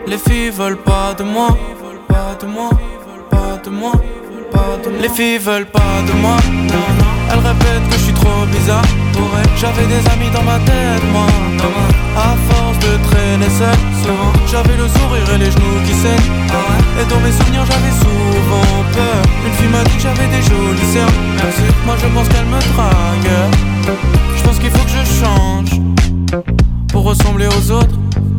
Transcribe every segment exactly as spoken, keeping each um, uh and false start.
Les filles veulent pas de moi, pas de moi, pas de moi, pas de moi. Les filles veulent pas de moi, non, non. Elles répètent que je suis trop bizarre. Pour elles, j'avais des amis dans ma tête, moi. À force de traîner seul, souvent j'avais le sourire et les genoux qui saignent. Et dans mes souvenirs j'avais souvent peur. Une fille m'a dit que j'avais des jolis cernes. Merci. Moi je pense qu'elle me drague. Je pense qu'il faut que je change pour ressembler aux autres.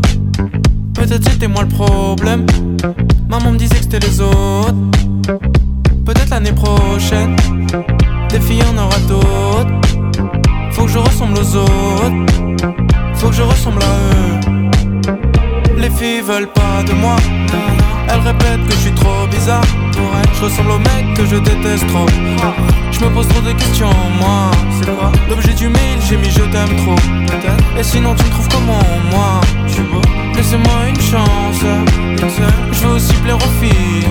Peut-être c'était moi le problème. Maman me disait que c'était les autres. Peut-être l'année prochaine des filles en aura d'autres. Faut que je ressemble aux autres. Faut que je ressemble à eux. Les filles veulent pas de moi. Elles répètent que je suis trop bizarre. Je ressemble au mec que je déteste trop. Je me pose trop de questions, moi. C'est quoi l'objet du mail? J'ai mis je t'aime trop. Et sinon tu me trouves comment, moi? Je suis beau. Laissez-moi une chance. Je veux aussi plaire aux filles.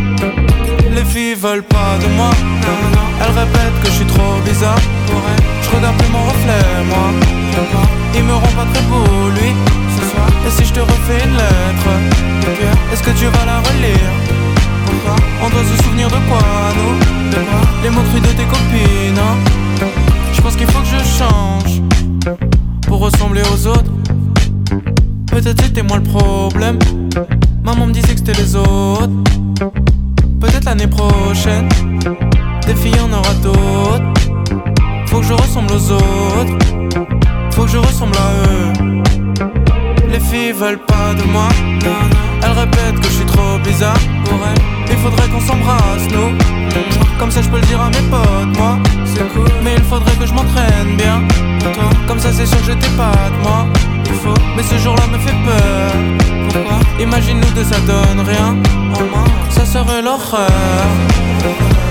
Les filles veulent pas de moi. Elles répètent que je suis trop bizarre. Je regarde plus mon reflet, moi. Il me rend pas très beau, lui, ce soir. Et si je te refais une lettre, est-ce que tu vas la relire? Pourquoi? On doit se souvenir de quoi, nous? De quoi? Les moqueries de tes copines, hein? Je pense qu'il faut que je change pour ressembler aux autres. Peut-être c'était moi le problème. Maman me disait que c'était les autres. Peut-être l'année prochaine des filles en aura d'autres. Faut que je ressemble aux autres. Faut que je ressemble à eux. Les filles veulent pas de moi. Elles répètent que je suis trop bizarre. Pour elles, il faudrait qu'on s'embrasse, nous. Comme ça je peux le dire à mes potes, moi. C'est cool, mais il faudrait que je m'entraîne bien. Toi, comme ça c'est sûr que je t'épate, moi. Il faut, mais ce jour-là me fait peur. Pourquoi? Imagine nous deux ça donne rien. Ça serait l'horreur.